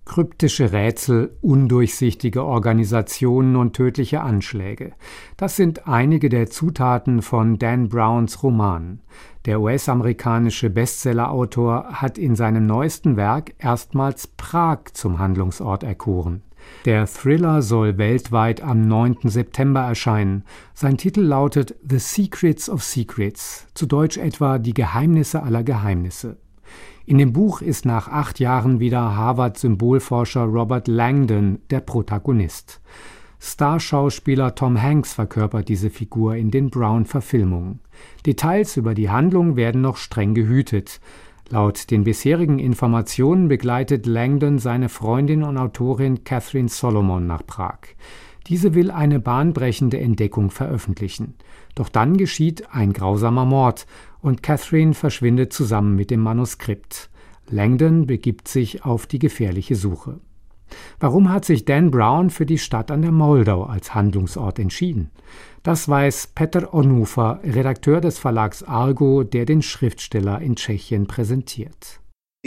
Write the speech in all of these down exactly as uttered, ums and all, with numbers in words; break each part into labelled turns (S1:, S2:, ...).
S1: Kryptische Rätsel, undurchsichtige Organisationen und tödliche Anschläge. Das sind einige der Zutaten von Dan Browns Roman. Der U S-amerikanische Bestsellerautor hat in seinem neuesten Werk erstmals Prag zum Handlungsort erkoren. Der Thriller soll weltweit am neunten September erscheinen. Sein Titel lautet The Secrets of Secrets, zu Deutsch etwa Die Geheimnisse aller Geheimnisse. In dem Buch ist nach acht Jahren wieder Harvard-Symbolforscher Robert Langdon der Protagonist. Starschauspieler Tom Hanks verkörpert diese Figur in den Brown-Verfilmungen. Details über die Handlung werden noch streng gehütet. Laut den bisherigen Informationen begleitet Langdon seine Freundin und Autorin Catherine Solomon nach Prag. Diese will eine bahnbrechende Entdeckung veröffentlichen. Doch dann geschieht ein grausamer Mord und Catherine verschwindet zusammen mit dem Manuskript. Langdon begibt sich auf die gefährliche Suche. Warum hat sich Dan Brown für die Stadt an der Moldau als Handlungsort entschieden? Das weiß Petr Onůfa, Redakteur des Verlags Argo, der den Schriftsteller in Tschechien präsentiert.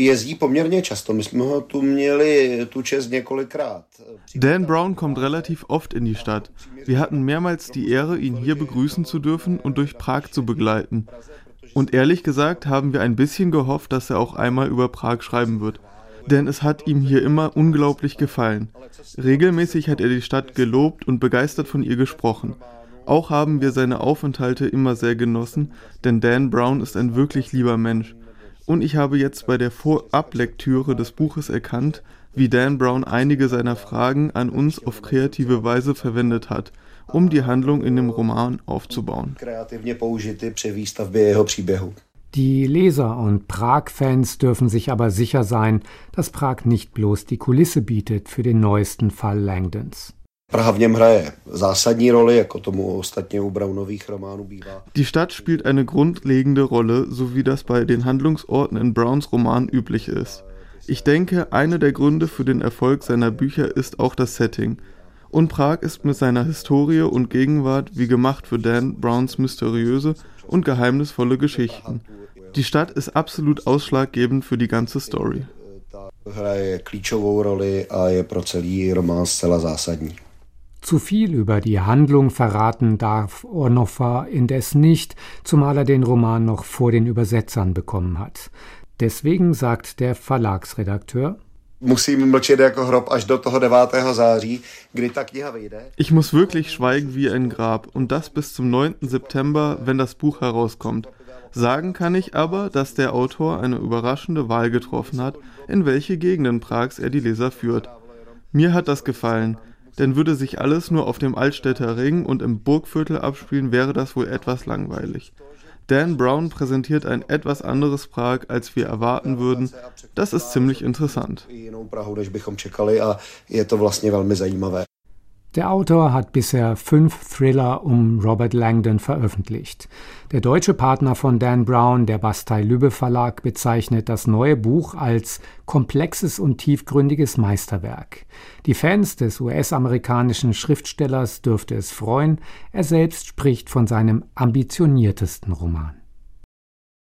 S2: Dan Brown kommt relativ oft in die Stadt. Wir hatten mehrmals die Ehre, ihn hier begrüßen zu dürfen und durch Prag zu begleiten. Und ehrlich gesagt haben wir ein bisschen gehofft, dass er auch einmal über Prag schreiben wird. Denn es hat ihm hier immer unglaublich gefallen. Regelmäßig hat er die Stadt gelobt und begeistert von ihr gesprochen. Auch haben wir seine Aufenthalte immer sehr genossen, denn Dan Brown ist ein wirklich lieber Mensch. Und ich habe jetzt bei der Vorablektüre des Buches erkannt, wie Dan Brown einige seiner Fragen an uns auf kreative Weise verwendet hat, um die Handlung in dem Roman aufzubauen.
S1: Die Leser und Prag-Fans dürfen sich aber sicher sein, dass Prag nicht bloß die Kulisse bietet für den neuesten Fall Langdons.
S2: Die Stadt spielt eine grundlegende Rolle, so wie das bei den Handlungsorten in Browns Roman üblich ist. Ich denke, einer der Gründe für den Erfolg seiner Bücher ist auch das Setting. Und Prag ist mit seiner Historie und Gegenwart wie gemacht für Dan Browns mysteriöse und geheimnisvolle Geschichten. Die Stadt ist absolut ausschlaggebend für die ganze Story.
S1: Zu viel über die Handlung verraten darf Onůfa indes nicht, zumal er den Roman noch vor den Übersetzern bekommen hat. Deswegen sagt der Verlagsredakteur:
S2: Ich muss wirklich schweigen wie ein Grab und das bis zum neunten September, wenn das Buch herauskommt. Sagen kann ich aber, dass der Autor eine überraschende Wahl getroffen hat, in welche Gegenden Prags er die Leser führt. Mir hat das gefallen, denn würde sich alles nur auf dem Altstädter Ring und im Burgviertel abspielen, wäre das wohl etwas langweilig. Dan Brown präsentiert ein etwas anderes Prag, als wir erwarten würden. Das ist ziemlich interessant.
S1: Der Autor hat bisher fünf Thriller um Robert Langdon veröffentlicht. Der deutsche Partner von Dan Brown, der Bastei-Lübbe Verlag, bezeichnet das neue Buch als komplexes und tiefgründiges Meisterwerk. Die Fans des U S-amerikanischen Schriftstellers dürfte es freuen, er selbst spricht von seinem ambitioniertesten Roman.